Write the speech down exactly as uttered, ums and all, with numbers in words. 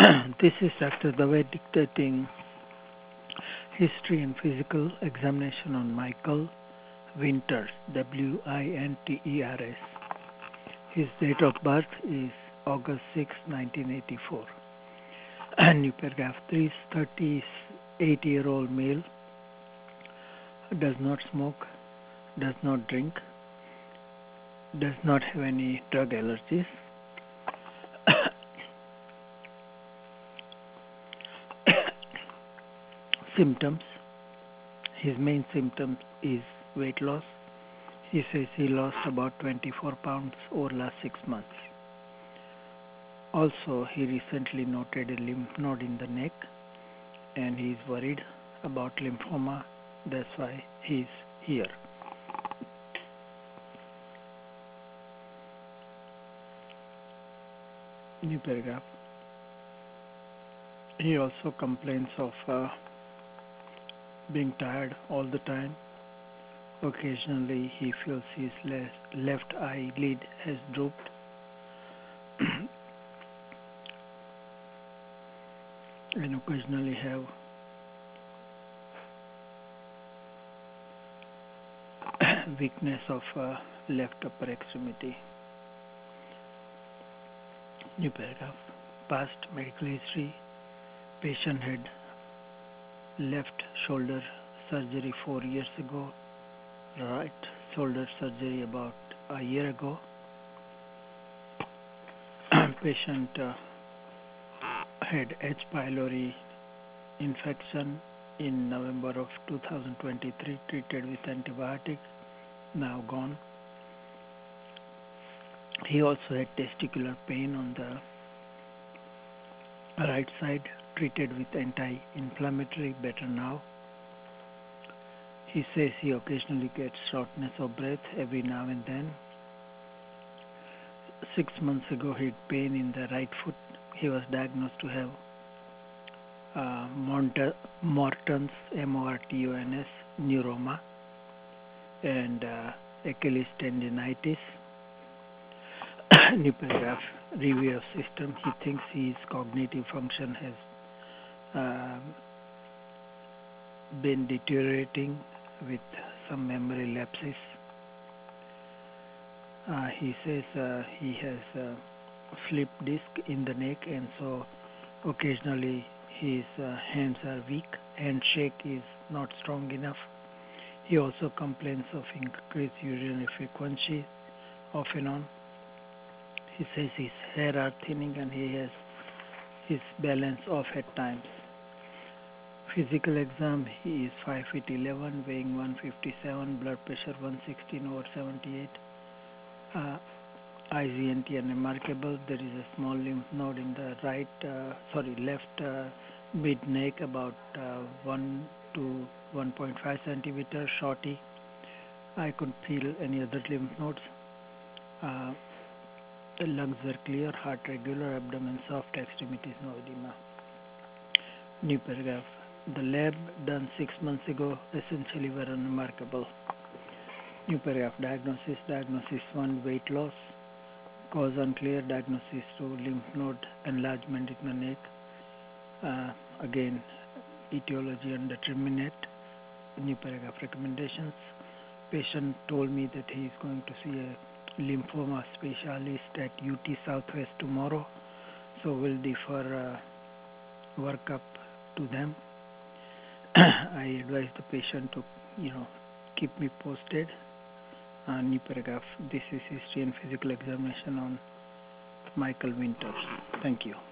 This is Doctor Dave dictating history and physical examination on Michael Winters, W I N T E R S. His date of birth is August sixth, nineteen eighty-four. New paragraph three, thirty-eight-year-old male, does not smoke, does not drink, does not have any drug allergies. Symptoms. His main symptom is weight loss. He says he lost about twenty-four pounds over last six months. Also, he recently noted a lymph node in the neck and he is worried about lymphoma. That's why he's here. New paragraph. He also complains of uh, being tired all the time. Occasionally, he feels his left, left eyelid has drooped. And occasionally have weakness of uh, left upper extremity. New paragraph. Past medical history. Patient had left shoulder surgery four years ago. Right shoulder surgery about a year ago. Patient uh, had H. pylori infection in November of two thousand twenty-three, treated with antibiotic, now gone. He also had testicular pain on the right side, treated with anti-inflammatory, better now. He says he occasionally gets shortness of breath every now and then. Six months ago, he had pain in the right foot. He was diagnosed to have uh, Morton's, M O R T O N S, neuroma, and uh, Achilles tendinitis. New paragraph. Review of system. He thinks his cognitive function has uh, been deteriorating with some memory lapses. Uh, he says uh, he has a slip disc in the neck, and so occasionally his uh, hands are weak, handshake is not strong enough. He also complains of increased urinary frequency off and on. He says his hair are thinning and he has his balance off at times. Physical exam, he is five feet eleven, weighing one fifty-seven, blood pressure one sixteen over seventy-eight. Uh, I Z N T unremarkable. There is a small lymph node in the right, uh, sorry, left uh, mid neck, about uh, one to one point five centimeter, shorty. I couldn't feel any other lymph nodes. Uh, the lungs were clear, heart regular, abdomen soft, extremities no edema. New paragraph. The lab done six months ago essentially were unremarkable. New paragraph. Diagnosis. Diagnosis one, weight loss. Cause unclear. Diagnosis two, lymph node enlargement in the neck. Uh, again, etiology undeterminate. New paragraph. Recommendations. Patient told me that he is going to see a lymphoma specialist at U T Southwest tomorrow, so we'll defer uh, workup to them. I advise the patient to, you know, keep me posted. Uh, new paragraph. This is history and physical examination on Michael Winters. Thank you.